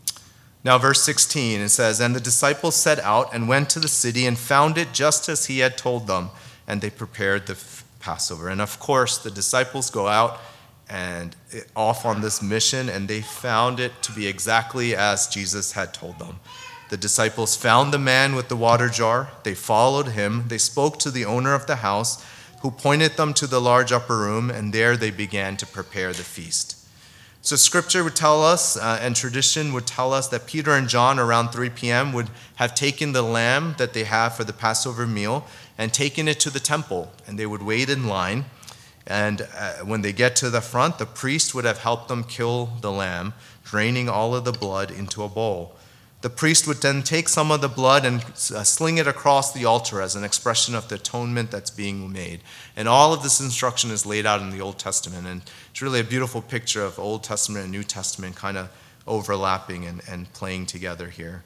Now, verse sixteen, it says, "And the disciples set out and went to the city and found it just as he had told them, and they prepared the Passover." And of course, the disciples go out and off on this mission, and they found it to be exactly as Jesus had told them. The disciples found the man with the water jar. They followed him. They spoke to the owner of the house, who pointed them to the large upper room, and there they began to prepare the feast. So scripture would tell us, uh, and tradition would tell us, that Peter and John around three p.m. would have taken the lamb that they have for the Passover meal and taken it to the temple, and they would wait in line. And uh, when they get to the front, the priest would have helped them kill the lamb, draining all of the blood into a bowl. The priest would then take some of the blood and uh, sling it across the altar as an expression of the atonement that's being made. And all of this instruction is laid out in the Old Testament. And it's really a beautiful picture of Old Testament and New Testament kind of overlapping and, and playing together here.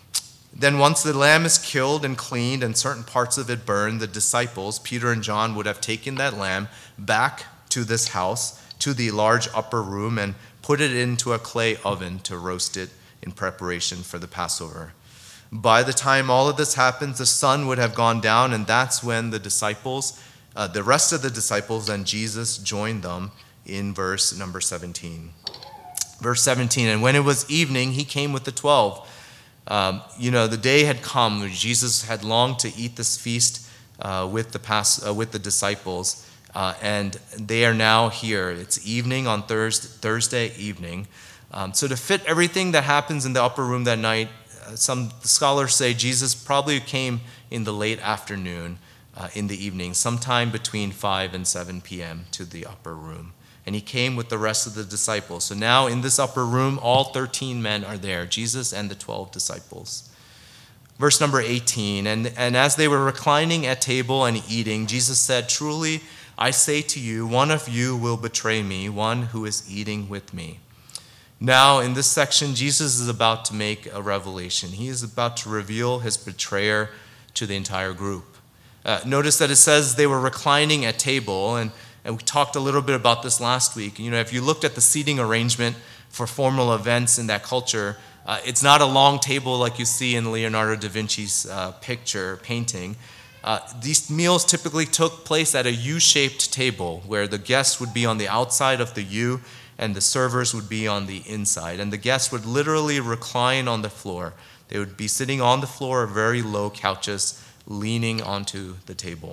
Then once the lamb is killed and cleaned and certain parts of it burned, the disciples, Peter and John, would have taken that lamb back to this house, to the large upper room, and put it into a clay oven to roast it in preparation for the Passover. By the time all of this happens, the sun would have gone down, and that's when the disciples, uh, the rest of the disciples and Jesus joined them in verse number seventeen. Verse seventeen, "And when it was evening, he came with the twelve." Um, you know, the day had come. Jesus had longed to eat this feast uh, with the pas- uh, with the disciples, uh, and they are now here. It's evening on Thursday, Thursday evening. Um, so to fit everything that happens in the upper room that night, uh, some scholars say Jesus probably came in the late afternoon, uh, in the evening, sometime between five and seven p.m. to the upper room. And he came with the rest of the disciples. So now in this upper room, all thirteen men are there, Jesus and the twelve disciples. Verse number eighteen, and, and as they were reclining at table and eating, Jesus said, "Truly, I say to you, one of you will betray me, one who is eating with me." Now, in this section, Jesus is about to make a revelation. He is about to reveal his betrayer to the entire group. Uh, notice that it says they were reclining at table, and, and we talked a little bit about this last week. You know, if you looked at the seating arrangement for formal events in that culture, uh, it's not a long table like you see in Leonardo da Vinci's uh, picture, painting. Uh, these meals typically took place at a U-shaped table where the guests would be on the outside of the U and the servers would be on the inside. And the guests would literally recline on the floor. They would be sitting on the floor, very low couches, leaning onto the table.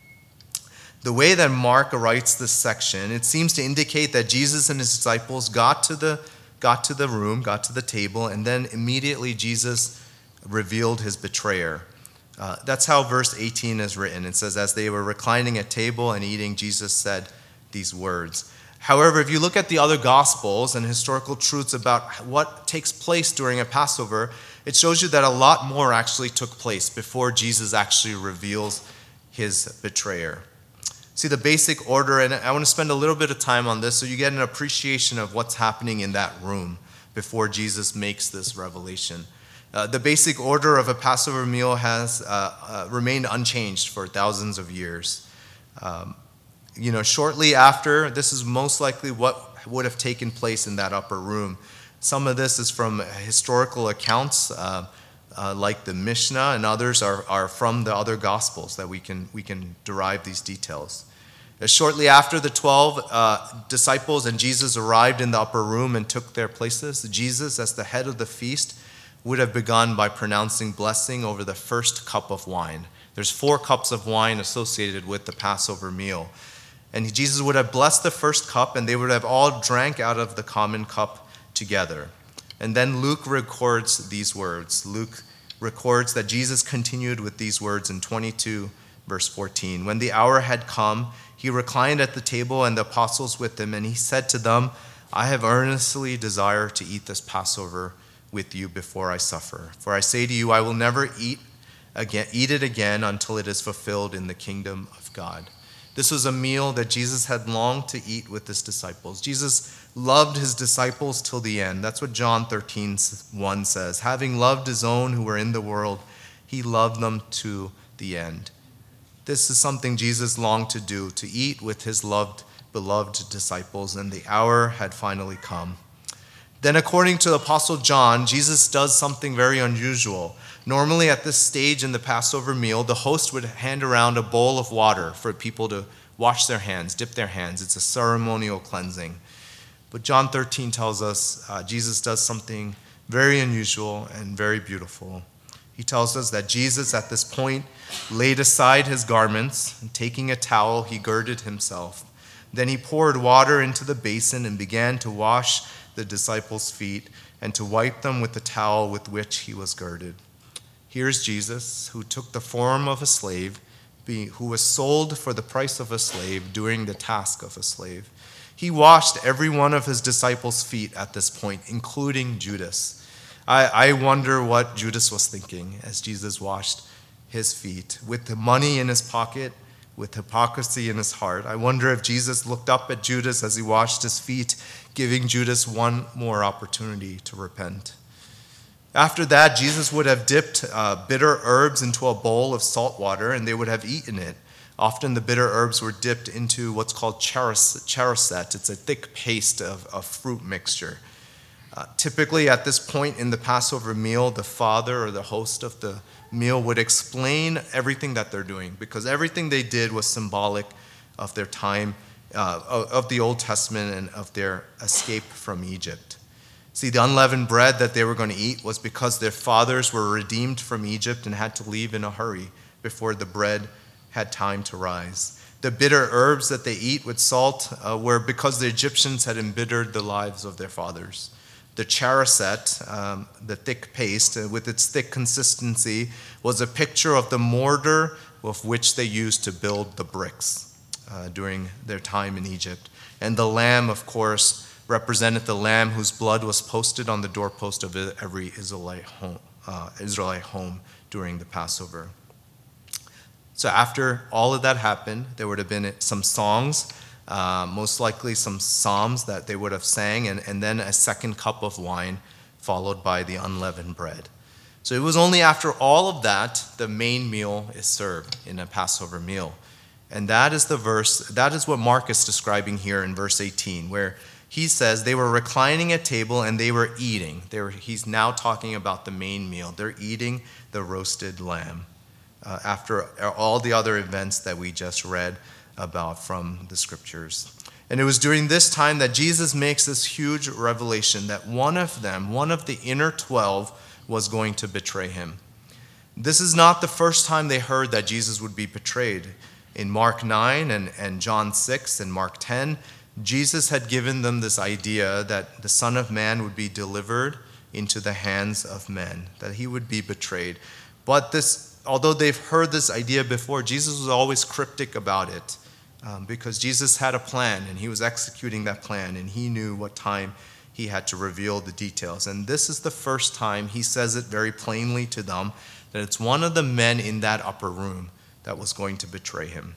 The way that Mark writes this section, it seems to indicate that Jesus and his disciples got to the, got to the room, got to the table, and then immediately Jesus revealed his betrayer. Uh, that's how verse eighteen is written. It says, "As they were reclining at table and eating, Jesus said these words." However, if you look at the other Gospels and historical truths about what takes place during a Passover, it shows you that a lot more actually took place before Jesus actually reveals his betrayer. See the basic order, and I want to spend a little bit of time on this so you get an appreciation of what's happening in that room before Jesus makes this revelation. Uh, the basic order of a Passover meal has uh, uh, remained unchanged for thousands of years. Um, You know, shortly after, this is most likely what would have taken place in that upper room. Some of this is from historical accounts, uh, uh, like the Mishnah, and others are, are from the other Gospels that we can we can derive these details. Uh, shortly after the twelve uh, disciples and Jesus arrived in the upper room and took their places, Jesus, as the head of the feast, would have begun by pronouncing blessing over the first cup of wine. There's four cups of wine associated with the Passover meal. And Jesus would have blessed the first cup, and they would have all drank out of the common cup together. And then Luke records these words. Luke records that Jesus continued with these words in twenty-two, verse fourteen. "When the hour had come, he reclined at the table and the apostles with him, and he said to them, 'I have earnestly desired to eat this Passover with you before I suffer. For I say to you, I will never eat again, eat it again until it is fulfilled in the kingdom of God.'" This was a meal that Jesus had longed to eat with his disciples. Jesus loved his disciples till the end. That's what John thirteen one says. "Having loved his own who were in the world, he loved them to the end." This is something Jesus longed to do, to eat with his loved, beloved disciples, and the hour had finally come. Then, according to the Apostle John, Jesus does something very unusual. Normally, at this stage in the Passover meal, the host would hand around a bowl of water for people to wash their hands, dip their hands. It's a ceremonial cleansing. But John thirteen tells us uh, Jesus does something very unusual and very beautiful. He tells us that Jesus, at this point, laid aside his garments, and taking a towel, he girded himself. Then he poured water into the basin and began to wash the disciples' feet and to wipe them with the towel with which he was girded. Here's Jesus, who took the form of a slave, who was sold for the price of a slave, doing the task of a slave. He washed every one of his disciples' feet at this point, including Judas. I, I wonder what Judas was thinking as Jesus washed his feet. With the money in his pocket, with hypocrisy in his heart, I wonder if Jesus looked up at Judas as he washed his feet, giving Judas one more opportunity to repent. After that, Jesus would have dipped uh, bitter herbs into a bowl of salt water, and they would have eaten it. Often the bitter herbs were dipped into what's called charoset. It's a thick paste of, of fruit mixture. Uh, typically, at this point in the Passover meal, the father or the host of the meal would explain everything that they're doing, because everything they did was symbolic of their time, uh, of the Old Testament and of their escape from Egypt. See, the unleavened bread that they were going to eat was because their fathers were redeemed from Egypt and had to leave in a hurry before the bread had time to rise. The bitter herbs that they eat with salt uh, were because the Egyptians had embittered the lives of their fathers. The charoset, um, the thick paste, uh, with its thick consistency, was a picture of the mortar of which they used to build the bricks uh, during their time in Egypt. And the lamb, of course, represented the lamb whose blood was posted on the doorpost of every Israelite home, uh, Israelite home during the Passover. So after all of that happened, there would have been some songs, uh, most likely some psalms that they would have sang, and, and then a second cup of wine, followed by the unleavened bread. So it was only after all of that the main meal is served in a Passover meal. And that is the verse, that is what Mark is describing here in verse eighteen, where he says they were reclining at table and they were eating. They were, he's now talking about the main meal. They're eating the roasted lamb uh, after all the other events that we just read about from the scriptures. And it was during this time that Jesus makes this huge revelation that one of them, one of the inner twelve, was going to betray him. This is not the first time they heard that Jesus would be betrayed. In Mark nine and, and John six and Mark ten, Jesus had given them this idea that the Son of Man would be delivered into the hands of men, that he would be betrayed. But this, although they've heard this idea before, Jesus was always cryptic about it um, because Jesus had a plan and he was executing that plan and he knew what time he had to reveal the details. And this is the first time he says it very plainly to them, that it's one of the men in that upper room that was going to betray him.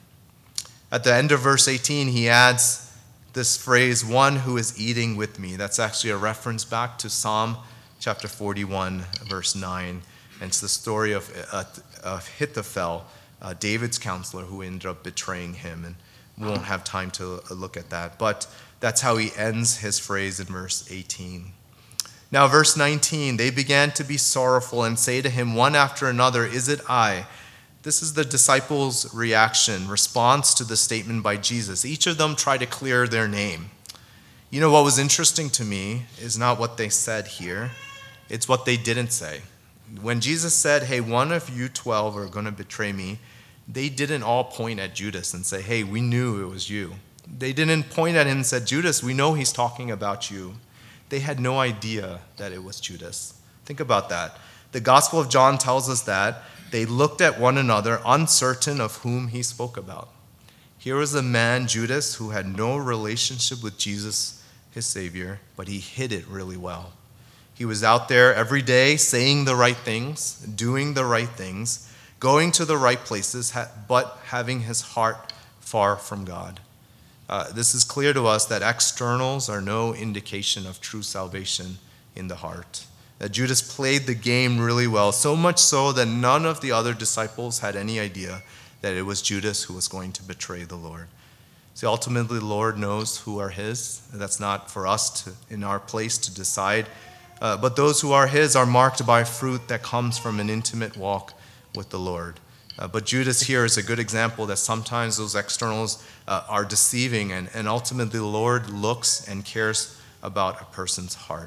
At the end of verse eighteen, he adds this phrase, one who is eating with me. That's actually a reference back to Psalm chapter forty-one, verse nine. And it's the story of, uh, of Ahithophel, uh, David's counselor, who ended up betraying him. And we won't have time to look at that. But that's how he ends his phrase in verse eighteen. Now, verse nineteen, they began to be sorrowful and say to him one after another, "Is it I?" This is the disciples' reaction, response to the statement by Jesus. Each of them tried to clear their name. You know, what was interesting to me is not what they said here. It's what they didn't say. When Jesus said, hey, one of you twelve are going to betray me, they didn't all point at Judas and say, hey, we knew it was you. They didn't point at him and said, Judas, we know he's talking about you. They had no idea that it was Judas. Think about that. The Gospel of John tells us that they looked at one another, uncertain of whom he spoke about. Here was a man, Judas, who had no relationship with Jesus, his Savior, but he hid it really well. He was out there every day saying the right things, doing the right things, going to the right places, but having his heart far from God. Uh, this is clear to us that externals are no indication of true salvation in the heart. That Judas played the game really well, so much so that none of the other disciples had any idea that it was Judas who was going to betray the Lord. See, ultimately, the Lord knows who are his. That's not for us to, in our place to decide. Uh, but those who are his are marked by fruit that comes from an intimate walk with the Lord. Uh, but Judas here is a good example that sometimes those externals uh, are deceiving, and, and ultimately the Lord looks and cares about a person's heart.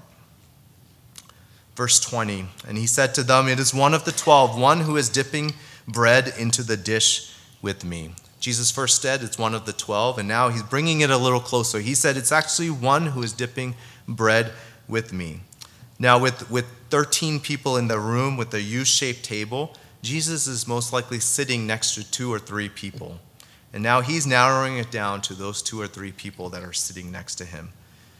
Verse twenty, and he said to them, "It is one of the twelve, one who is dipping bread into the dish with me." Jesus first said it's one of the twelve, and now he's bringing it a little closer. He said it's actually one who is dipping bread with me. Now, with, with thirteen people in the room with a U-shaped table, Jesus is most likely sitting next to two or three people. And now he's narrowing it down to those two or three people that are sitting next to him.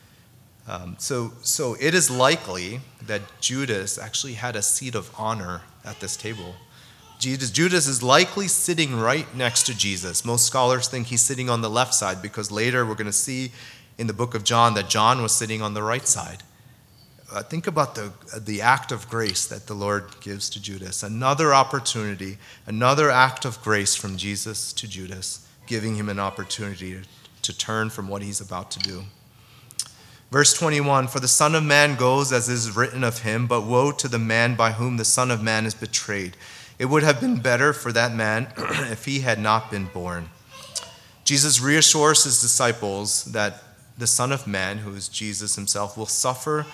Um, so, so it is likely that Judas actually had a seat of honor at this table. Judas, Judas is likely sitting right next to Jesus. Most scholars think he's sitting on the left side because later we're going to see in the book of John that John was sitting on the right side. Uh, think about the, the act of grace that the Lord gives to Judas. Another opportunity, another act of grace from Jesus to Judas, giving him an opportunity to, to turn from what he's about to do. Verse twenty-one, "For the Son of Man goes as is written of him, but woe to the man by whom the Son of Man is betrayed. It would have been better for that man if he had not been born." Jesus reassures his disciples that the Son of Man, who is Jesus himself, will suffer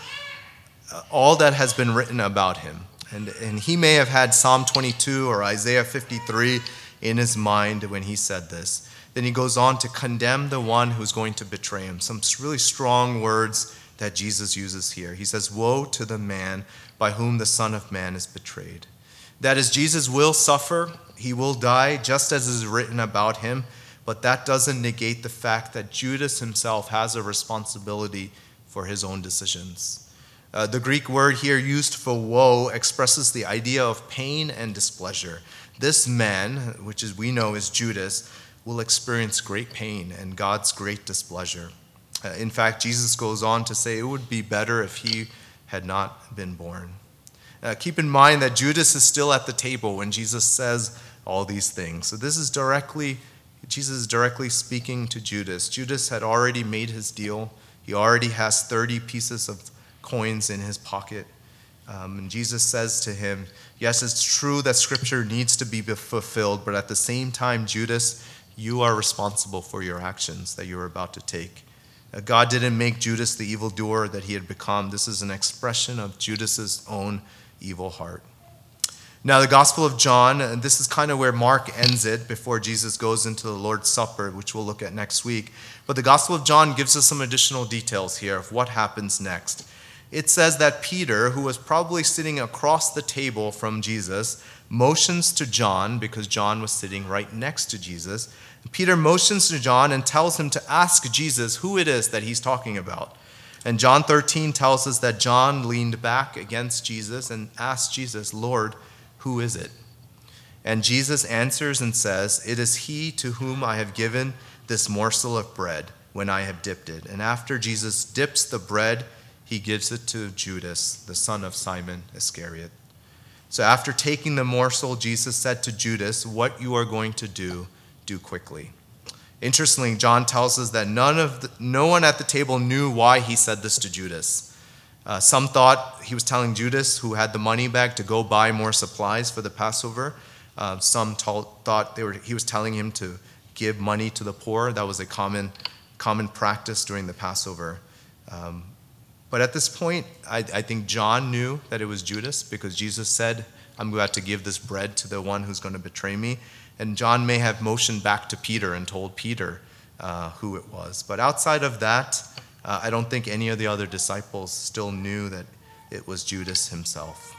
all that has been written about him. And, and he may have had Psalm twenty-two or Isaiah fifty-three in his mind when he said this. Then he goes on to condemn the one who's going to betray him. Some really strong words that Jesus uses here. He says, "Woe to the man by whom the Son of Man is betrayed." That is, Jesus will suffer. He will die just as is written about him. But that doesn't negate the fact that Judas himself has a responsibility for his own decisions. Uh, the Greek word here used for woe expresses the idea of pain and displeasure. This man, which is we know is Judas, will experience great pain and God's great displeasure. Uh, in fact, Jesus goes on to say it would be better if he had not been born. Uh, keep in mind that Judas is still at the table when Jesus says all these things. So this is directly, Jesus is directly speaking to Judas. Judas had already made his deal. He already has thirty pieces of coins in his pocket. Um, and Jesus says to him, yes, it's true that Scripture needs to be fulfilled, but at the same time, Judas, you are responsible for your actions that you're about to take. Uh, God didn't make Judas the evildoer that he had become. This is an expression of Judas's own evil heart. Now, the Gospel of John, and this is kind of where Mark ends it before Jesus goes into the Lord's Supper, which we'll look at next week. But the Gospel of John gives us some additional details here of what happens next. It says that Peter, who was probably sitting across the table from Jesus, motions to John, because John was sitting right next to Jesus. Peter motions to John and tells him to ask Jesus who it is that he's talking about. And John thirteen tells us that John leaned back against Jesus and asked Jesus, Lord, who is it? And Jesus answers and says, it is he to whom I have given this morsel of bread when I have dipped it. And after Jesus dips the bread, he gives it to Judas, the son of Simon Iscariot. So after taking the morsel, Jesus said to Judas, what you are going to do, do quickly. Interestingly, John tells us that none of the, no one at the table knew why he said this to Judas. Uh, some thought he was telling Judas, who had the money bag, to go buy more supplies for the Passover. Uh, some told, thought they were, he was telling him to give money to the poor. That was a common, common practice during the Passover. Um, But at this point, I, I think John knew that it was Judas because Jesus said, I'm about to give this bread to the one who's going to betray me. And John may have motioned back to Peter and told Peter uh, who it was. But outside of that, uh, I don't think any of the other disciples still knew that it was Judas himself.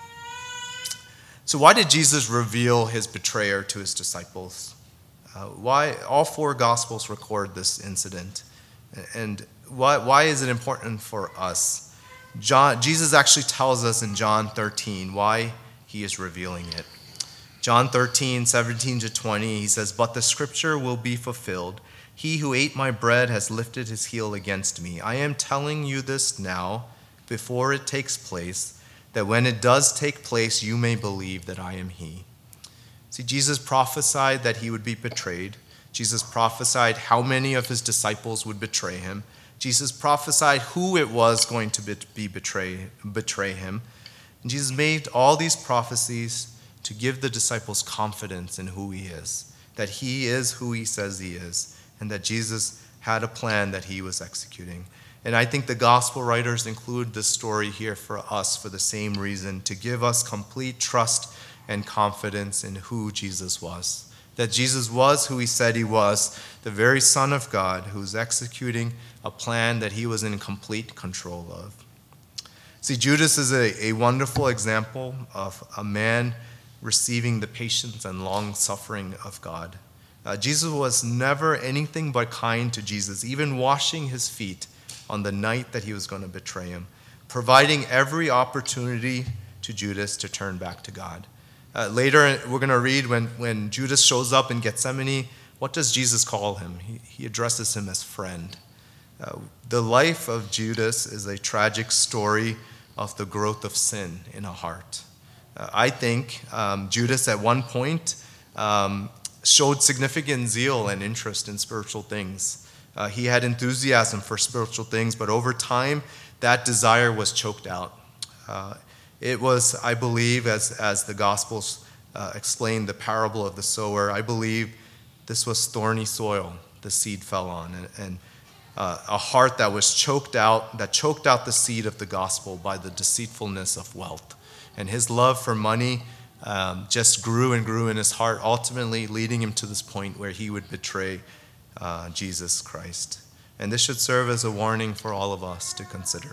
So why did Jesus reveal his betrayer to his disciples? Uh, why? All four Gospels record this incident. And Why, why is it important for us? John, Jesus actually tells us in John thirteen why he is revealing it. John thirteen, seventeen to twenty, he says, but the scripture will be fulfilled. He who ate my bread has lifted his heel against me. I am telling you this now, before it takes place, that when it does take place, you may believe that I am he. See, Jesus prophesied that he would be betrayed. Jesus prophesied how many of his disciples would betray him. Jesus prophesied who it was going to be betray, betray him. And Jesus made all these prophecies to give the disciples confidence in who he is, that he is who he says he is, and that Jesus had a plan that he was executing. And I think the gospel writers include this story here for us for the same reason, to give us complete trust and confidence in who Jesus was. That Jesus was who he said he was, the very Son of God who's executing a plan that he was in complete control of. See, Judas is a, a wonderful example of a man receiving the patience and long-suffering of God. Uh, Jesus was never anything but kind to Jesus, even washing his feet on the night that he was going to betray him, providing every opportunity to Judas to turn back to God. Uh, later, we're going to read when, when Judas shows up in Gethsemane, what does Jesus call him? He, he addresses him as friend. Uh, the life of Judas is a tragic story of the growth of sin in a heart. Uh, I think um, Judas at one point um, showed significant zeal and interest in spiritual things. Uh, he had enthusiasm for spiritual things, but over time, that desire was choked out. Uh, it was, I believe, as, as the Gospels uh, explain the parable of the sower, I believe this was thorny soil the seed fell on, and, and uh, a heart that was choked out, that choked out the seed of the gospel by the deceitfulness of wealth. And his love for money um, just grew and grew in his heart, ultimately leading him to this point where he would betray uh, Jesus Christ. And this should serve as a warning for all of us to consider.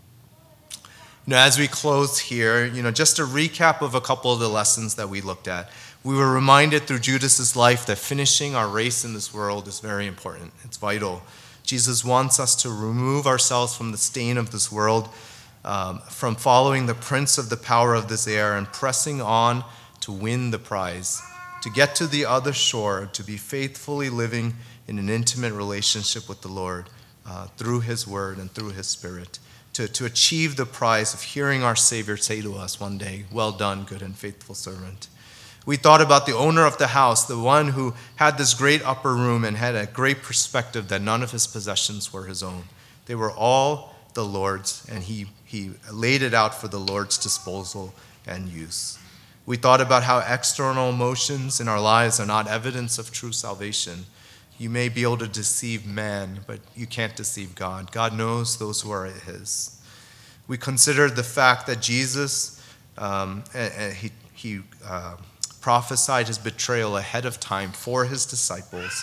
You know, as we close here, you know, just a recap of a couple of the lessons that we looked at. We were reminded through Judas's life that finishing our race in this world is very important. It's vital. Jesus wants us to remove ourselves from the stain of this world, um, from following the prince of the power of this air and pressing on to win the prize, to get to the other shore, to be faithfully living in an intimate relationship with the Lord uh, through his word and through his spirit, to, to achieve the prize of hearing our Savior say to us one day, "Well done, good and faithful servant." We thought about the owner of the house, the one who had this great upper room and had a great perspective that none of his possessions were his own. They were all the Lord's, and he, he laid it out for the Lord's disposal and use. We thought about how external emotions in our lives are not evidence of true salvation. You may be able to deceive man, but you can't deceive God. God knows those who are his. We considered the fact that Jesus, um, and, and he, he uh, prophesied his betrayal ahead of time for his disciples,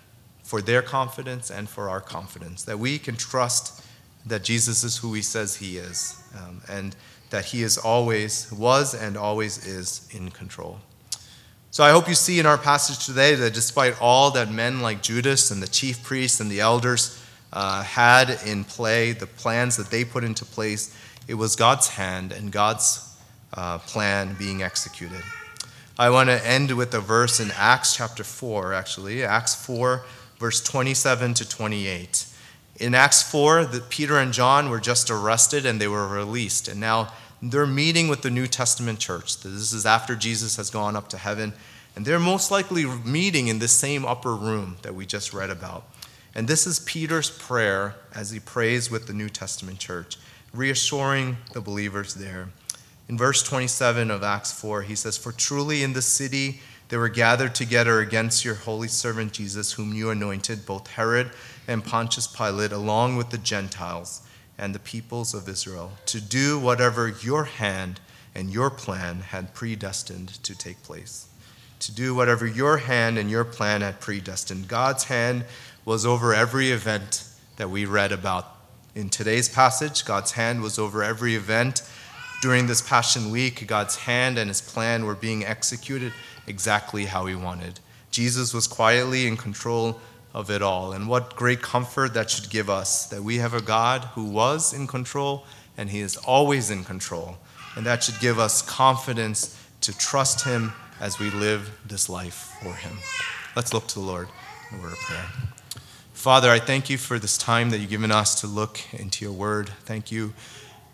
for their confidence and for our confidence, that we can trust that Jesus is who he says he is, um, and that he is always, was and always is in control. So I hope you see in our passage today that despite all that men like Judas and the chief priests and the elders uh, had in play, the plans that they put into place, it was God's hand and God's uh, plan being executed. I want to end with a verse in Acts chapter four, actually. Acts four, verse twenty-seven to twenty-eight. In Acts four, the, Peter and John were just arrested and they were released. And now they're meeting with the New Testament church. This is after Jesus has gone up to heaven. And they're most likely meeting in this same upper room that we just read about. And this is Peter's prayer as he prays with the New Testament church, reassuring the believers there. In verse twenty-seven of Acts four, he says, "For truly in the city they were gathered together against your holy servant Jesus, whom you anointed, both Herod and Pontius Pilate, along with the Gentiles and the peoples of Israel, to do whatever your hand and your plan had predestined to take place." To do whatever your hand and your plan had predestined. God's hand was over every event that we read about. In today's passage, God's hand was over every event. During this Passion Week, God's hand and his plan were being executed exactly how he wanted. Jesus was quietly in control of it all. And what great comfort that should give us, that we have a God who was in control and he is always in control. And that should give us confidence to trust him as we live this life for him. Let's look to the Lord in a word of prayer. Father, I thank you for this time that you've given us to look into your word. Thank you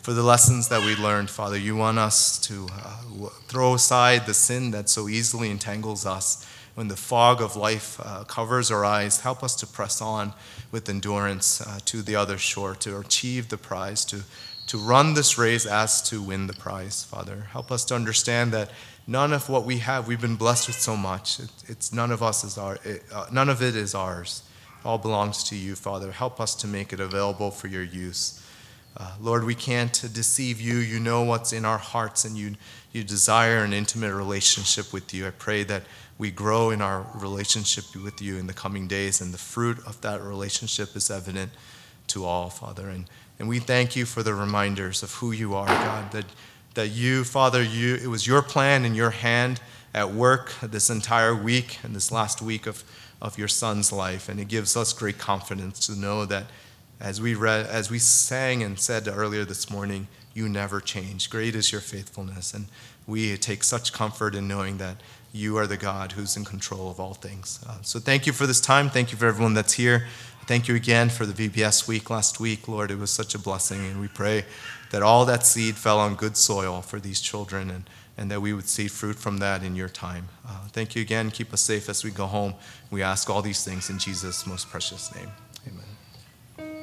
for the lessons that we learned, Father. You want us to uh, throw aside the sin that so easily entangles us. When the fog of life uh, covers our eyes, help us to press on with endurance uh, to the other shore, to achieve the prize, to, to run this race as to win the prize, Father. Help us to understand that none of what we have, we've been blessed with so much. It, it's none of us is our, it, uh, none of it is ours. It all belongs to you, Father. Help us to make it available for your use. Uh, Lord, we can't deceive you. You know what's in our hearts, and you, you desire an intimate relationship with you. I pray that we grow in our relationship with you in the coming days, and the fruit of that relationship is evident to all, Father. And, and we thank you for the reminders of who you are, God, that, that you, Father, you, it was your plan and your hand at work this entire week and this last week of, of your son's life. And it gives us great confidence to know that as we read, as we sang and said earlier this morning, you never change. Great is your faithfulness. And we take such comfort in knowing that you are the God who's in control of all things. Uh, so thank you for this time. Thank you for everyone that's here. Thank you again for the V B S week last week. Lord, it was such a blessing. And we pray that all that seed fell on good soil for these children, and, and that we would see fruit from that in your time. Uh, thank you again. Keep us safe as we go home. We ask all these things in Jesus' most precious name.